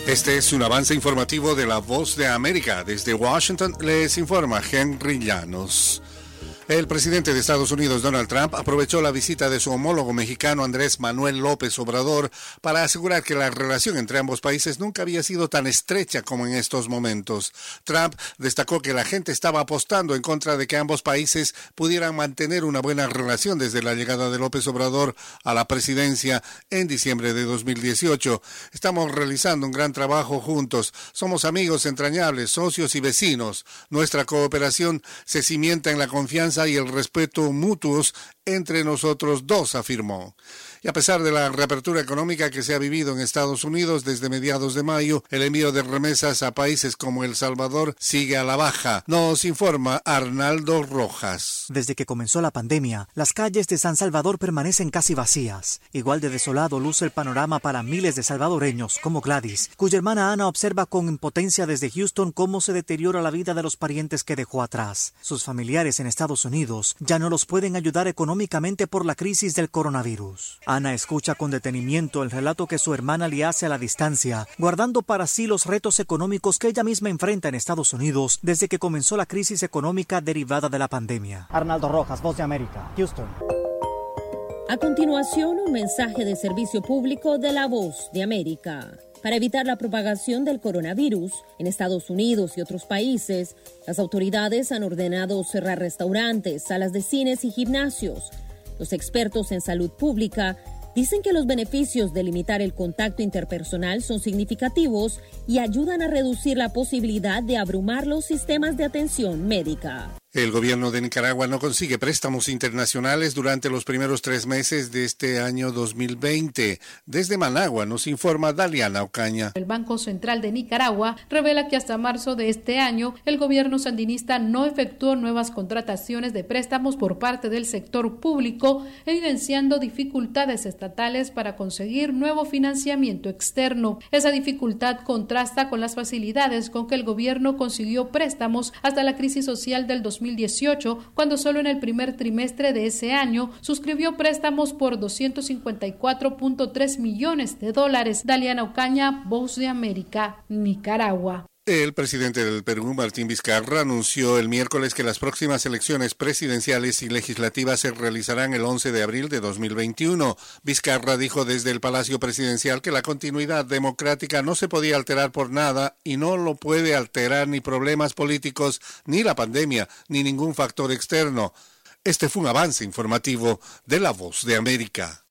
Este es un avance informativo de La Voz de América. Desde Washington les informa Henry Llanos. El presidente de Estados Unidos, Donald Trump, aprovechó la visita de su homólogo mexicano Andrés Manuel López Obrador para asegurar que la relación entre ambos países nunca había sido tan estrecha como en estos momentos. Trump destacó que la gente estaba apostando en contra de que ambos países pudieran mantener una buena relación desde la llegada de López Obrador a la presidencia en diciembre de 2018. Estamos realizando un gran trabajo juntos. Somos amigos entrañables, socios y vecinos. Nuestra cooperación se cimienta en la confianza y el respeto mutuos entre nosotros dos, afirmó. Y a pesar de la reapertura económica que se ha vivido en Estados Unidos desde mediados de mayo, el envío de remesas a países como El Salvador sigue a la baja. Nos informa Arnaldo Rojas. Desde que comenzó la pandemia, las calles de San Salvador permanecen casi vacías. Igual de desolado luce el panorama para miles de salvadoreños, como Gladys, cuya hermana Ana observa con impotencia desde Houston cómo se deteriora la vida de los parientes que dejó atrás. Sus familiares en Estados Unidos ya no los pueden ayudar económicamente por la crisis del coronavirus. Ana escucha con detenimiento el relato que su hermana le hace a la distancia, guardando para sí los retos económicos que ella misma enfrenta en Estados Unidos desde que comenzó la crisis económica derivada de la pandemia. Arnaldo Rojas, Voz de América, Houston. A continuación, un mensaje de servicio público de La Voz de América. Para evitar la propagación del coronavirus en Estados Unidos y otros países, las autoridades han ordenado cerrar restaurantes, salas de cines y gimnasios. Los expertos en salud pública dicen que los beneficios de limitar el contacto interpersonal son significativos y ayudan a reducir la posibilidad de abrumar los sistemas de atención médica. El gobierno de Nicaragua no consigue préstamos internacionales durante los primeros 3 meses de este año 2020. Desde Managua nos informa Daliana Ocaña. El Banco Central de Nicaragua revela que hasta marzo de este año el gobierno sandinista no efectuó nuevas contrataciones de préstamos por parte del sector público, evidenciando dificultades estatales para conseguir nuevo financiamiento externo. Esa dificultad contrasta con las facilidades con que el gobierno consiguió préstamos hasta la crisis social del 2018, cuando solo en el primer trimestre de ese año suscribió préstamos por $254.3 millones. Daliana Ocaña, Voz de América, Nicaragua. El presidente del Perú, Martín Vizcarra, anunció el miércoles que las próximas elecciones presidenciales y legislativas se realizarán el 11 de abril de 2021. Vizcarra dijo desde el Palacio Presidencial que la continuidad democrática no se podía alterar por nada y no lo puede alterar ni problemas políticos, ni la pandemia, ni ningún factor externo. Este fue un avance informativo de La Voz de América.